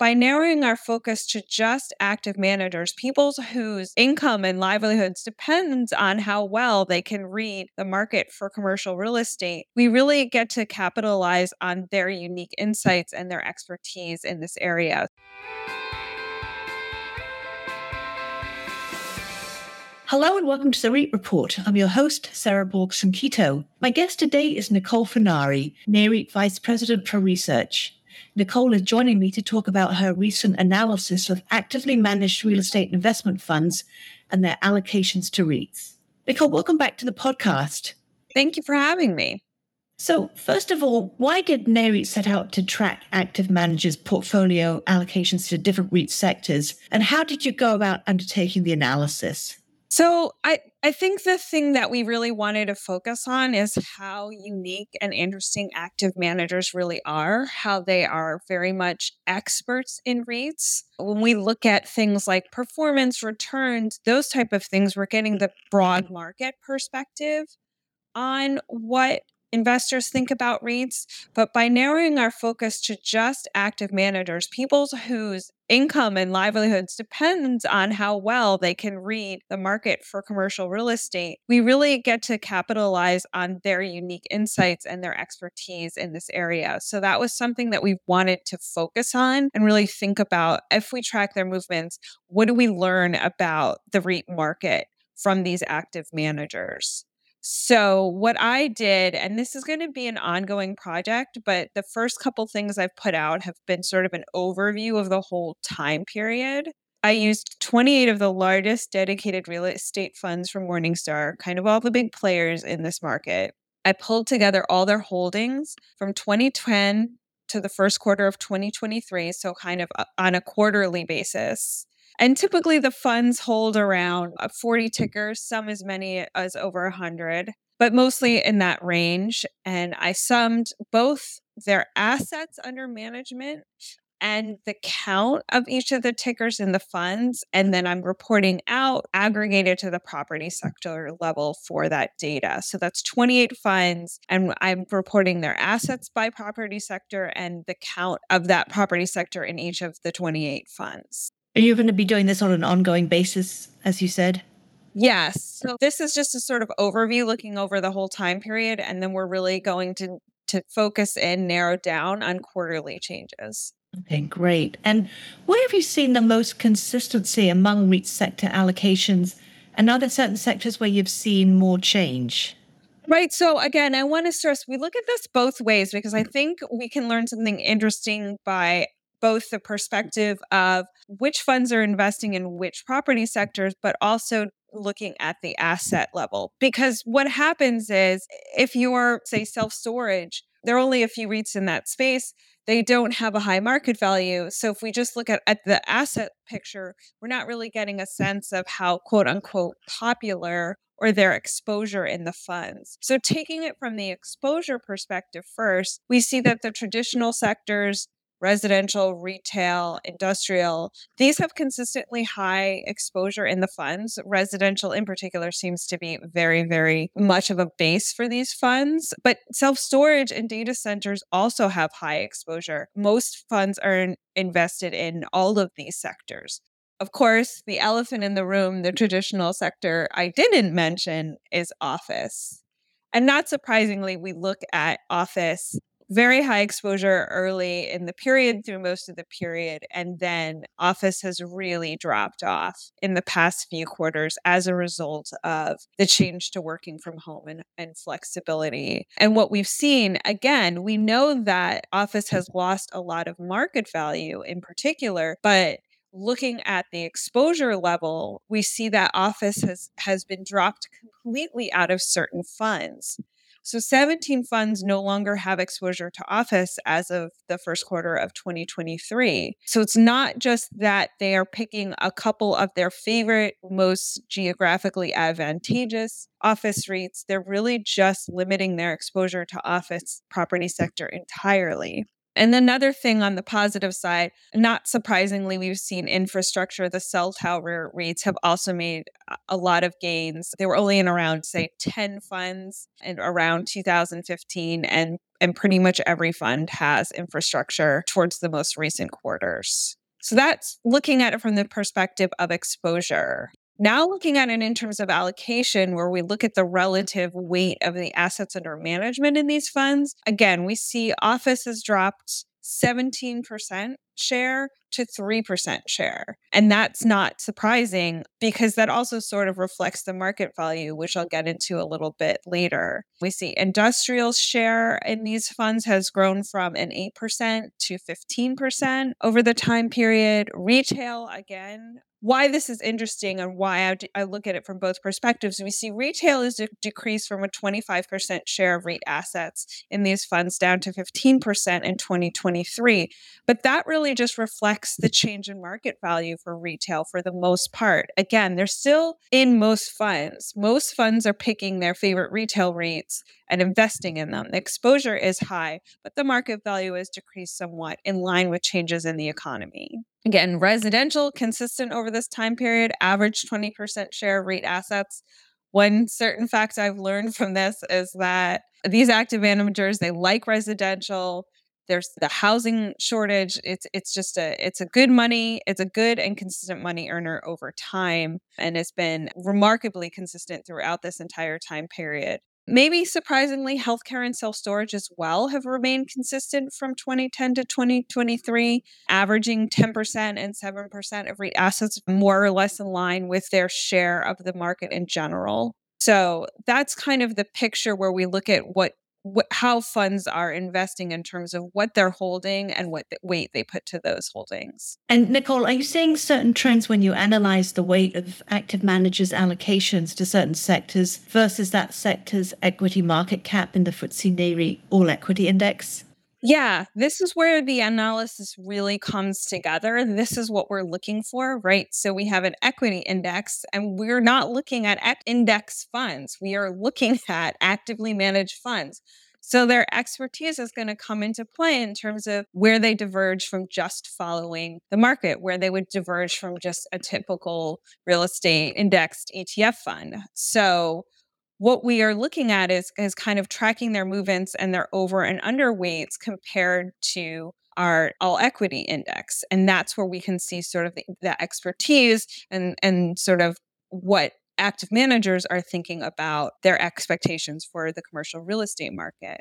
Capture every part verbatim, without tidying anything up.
by narrowing our focus to just active managers, people whose income and livelihoods depends on how well they can read the market for commercial real estate, we really get to capitalize on their unique insights and their expertise in this area. Hello and welcome to the REIT Report. I'm your host, Sarah Borgson-Keto. My guest today is Nicole Furnari, NAREIT Vice President for Research. Nicole is joining me to talk about her recent analysis of actively managed real estate investment funds and their allocations to REITs. Nicole, welcome back to the podcast. Thank you for having me. So, first of all, why did NAREIT set out to track active managers' portfolio allocations to different REIT sectors, and how did you go about undertaking the analysis? So I, I think the thing that we really wanted to focus on is how unique and interesting active managers really are, how they are very much experts in REITs. When we look at things like performance, returns, those type of things, we're getting the broad market perspective on what investors think about REITs, but by narrowing our focus to just active managers, people whose income and livelihoods depends on how well they can read the market for commercial real estate, we really get to capitalize on their unique insights and their expertise in this area. So that was something that we wanted to focus on and really think about. If we track their movements, what do we learn about the REIT market from these active managers? So what I did, and this is going to be an ongoing project, but the first couple things I've put out have been sort of an overview of the whole time period. I used twenty-eight of the largest dedicated real estate funds from Morningstar, kind of all the big players in this market. I pulled together all their holdings from twenty ten to the first quarter of twenty twenty-three, so kind of on a quarterly basis. And typically the funds hold around forty tickers, some as many as over one hundred, but mostly in that range. And I summed both their assets under management and the count of each of the tickers in the funds. And then I'm reporting out aggregated to the property sector level for that data. So that's twenty-eight funds, and I'm reporting their assets by property sector and the count of that property sector in each of the twenty-eight funds. Are you going to be doing this on an ongoing basis, as you said? Yes. So this is just a sort of overview looking over the whole time period, and then we're really going to, to focus and narrow down on quarterly changes. Okay, great. And where have you seen the most consistency among REIT sector allocations? And are there certain sectors where you've seen more change? Right. So again, I want to stress, we look at this both ways because I think we can learn something interesting by both the perspective of which funds are investing in which property sectors, but also looking at the asset level. Because what happens is if you're, say, self-storage, there are only a few REITs in that space. They don't have a high market value. So if we just look at, at the asset picture, we're not really getting a sense of how quote unquote popular or their exposure in the funds. So taking it from the exposure perspective first, we see that the traditional sectors, residential, retail, industrial, these have consistently high exposure in the funds. Residential in particular seems to be very, very much of a base for these funds. But self-storage and data centers also have high exposure. Most funds are in- invested in all of these sectors. Of course, the elephant in the room, the traditional sector I didn't mention is office. And not surprisingly, we look at office very high exposure early in the period through most of the period. And then office has really dropped off in the past few quarters as a result of the change to working from home and, and flexibility. And what we've seen, again, we know that office has lost a lot of market value in particular, but looking at the exposure level, we see that office has, has been dropped completely out of certain funds. So seventeen funds no longer have exposure to office as of the first quarter of twenty twenty-three. So it's not just that they are picking a couple of their favorite, most geographically advantageous office REITs. They're really just limiting their exposure to office property sector entirely. And another thing on the positive side, not surprisingly, we've seen infrastructure. The cell tower REITs have also made a lot of gains. They were only in around, say, ten funds in around two thousand fifteen, and, and pretty much every fund has infrastructure towards the most recent quarters. So that's looking at it from the perspective of exposure. Now looking at it in terms of allocation, where we look at the relative weight of the assets under management in these funds, again, we see office has dropped seventeen percent share to three percent share. And that's not surprising because that also sort of reflects the market value, which I'll get into a little bit later. We see industrial share in these funds has grown from an eight percent to fifteen percent over the time period. Retail, again, why this is interesting and why I, d- I look at it from both perspectives. We see retail is de- decreased from a twenty-five percent share of REIT assets in these funds down to fifteen percent in twenty twenty-three. But that really just reflects the change in market value for retail for the most part. Again, they're still in most funds. Most funds are picking their favorite retail REITs and investing in them. The exposure is high, but the market value is decreased somewhat in line with changes in the economy. Again, residential, consistent over this time period, average twenty percent share of REIT assets. One certain fact I've learned from this is that these active managers, they like residential. There's the housing shortage. It's it's just a it's a good money. It's a good and consistent money earner over time, and it's been remarkably consistent throughout this entire time period. Maybe surprisingly, healthcare and self-storage as well have remained consistent from twenty ten to twenty twenty-three, averaging ten percent and seven percent of REIT assets, more or less in line with their share of the market in general. So that's kind of the picture where we look at what, what how funds are investing in terms of what they're holding and what the weight they put to those holdings. And Nicole, are you seeing certain trends when you analyze the weight of active managers' allocations to certain sectors versus that sector's equity market cap in the F T S E Nareit All Equity Index? Yeah, this is where the analysis really comes together. This is what we're looking for, right? So we have an equity index, and we're not looking at ec- index funds. We are looking at actively managed funds. So their expertise is going to come into play in terms of where they diverge from just following the market, where they would diverge from just a typical real estate indexed E T F fund. So what we are looking at is, is kind of tracking their movements and their over and under weights compared to our all equity index. And that's where we can see sort of the, the expertise and, and sort of what active managers are thinking about their expectations for the commercial real estate market.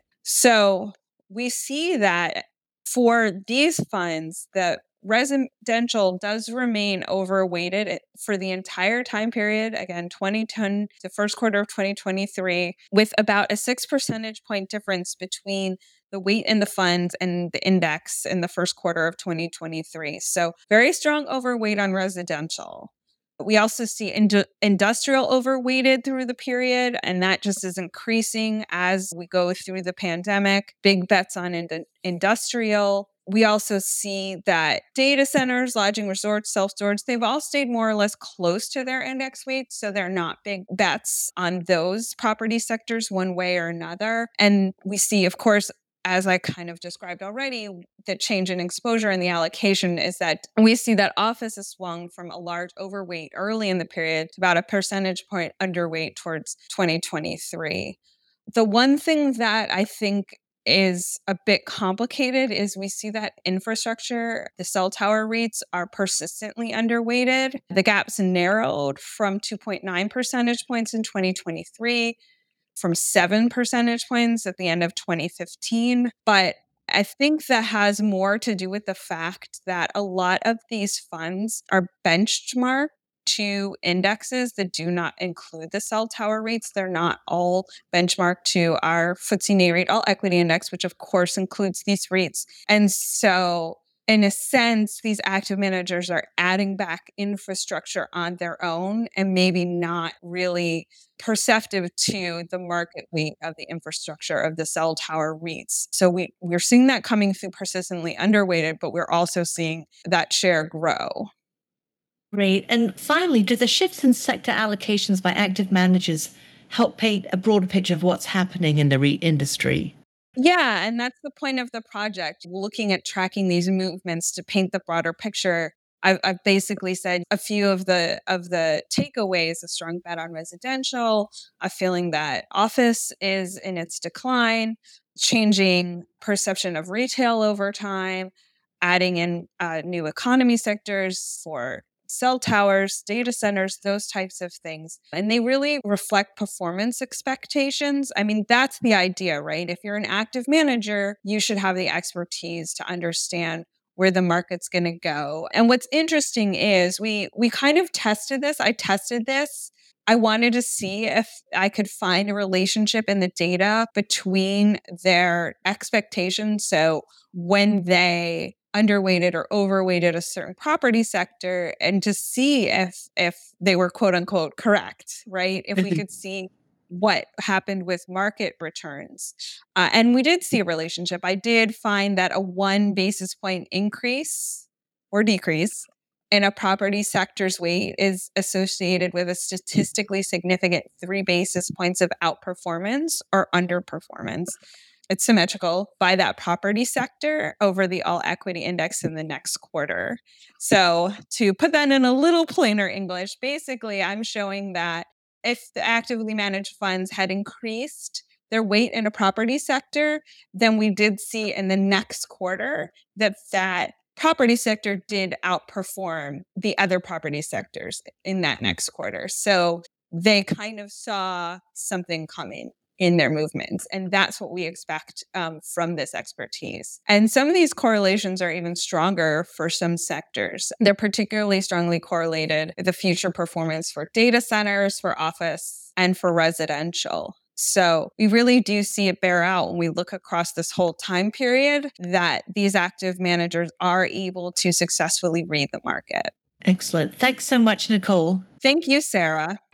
So we see that for these funds, that residential does remain overweighted for the entire time period, again, twenty ten to first quarter of twenty twenty-three, with about a six percentage point difference between the weight in the funds and the index in the first quarter of twenty twenty-three. So very strong overweight on residential. We also see ind- industrial overweighted through the period, and that just is increasing as we go through the pandemic. Big bets on ind- industrial. We also see that data centers, lodging resorts, self-storage, they've all stayed more or less close to their index weights. So they're not big bets on those property sectors one way or another. And we see, of course, as I kind of described already, the change in exposure and the allocation is that we see that office has swung from a large overweight early in the period to about a percentage point underweight towards twenty twenty-three. The one thing that I think is a bit complicated is we see that infrastructure, the cell tower REITs are persistently underweighted. The gaps narrowed from two point nine percentage points in twenty twenty-three, from seven percentage points at the end of twenty fifteen. But I think that has more to do with the fact that a lot of these funds are benchmarked to indexes that do not include the cell tower REITs. They're not all benchmarked to our F T S E Nareit All Equity Index, which of course includes these REITs. And so in a sense, these active managers are adding back infrastructure on their own and maybe not really perceptive to the market weight of the infrastructure of the cell tower REITs. So we, we're seeing that coming through persistently underweighted, but we're also seeing that share grow. Great. And finally, do the shifts in sector allocations by active managers help paint a broader picture of what's happening in the REIT industry? Yeah, and that's the point of the project, looking at tracking these movements to paint the broader picture. I've, I've basically said a few of the of the takeaways: a strong bet on residential, a feeling that office is in its decline, changing perception of retail over time, adding in uh, new economy sectors for cell towers, data centers, those types of things. And they really reflect performance expectations. I mean, that's the idea, right? If you're an active manager, you should have the expertise to understand where the market's going to go. And what's interesting is we we kind of tested this. I tested this. I wanted to see if I could find a relationship in the data between their expectations. So when they underweighted or overweighted a certain property sector, and to see if if they were quote unquote correct, right? If we could see what happened with market returns. Uh, and we did see a relationship. I did find that a one basis point increase or decrease in a property sector's weight is associated with a statistically significant three basis points of outperformance or underperformance. It's symmetrical by that property sector over the all equity index in the next quarter. So, to put that in a little plainer English, basically, I'm showing that if the actively managed funds had increased their weight in a property sector, then we did see in the next quarter that that property sector did outperform the other property sectors in that next quarter. So they kind of saw something coming in their movements. And that's what we expect um, from this expertise. And some of these correlations are even stronger for some sectors. They're particularly strongly correlated with the future performance for data centers, for office, and for residential. So we really do see it bear out when we look across this whole time period that these active managers are able to successfully read the market. Excellent. Thanks so much, Nicole. Thank you, Sarah.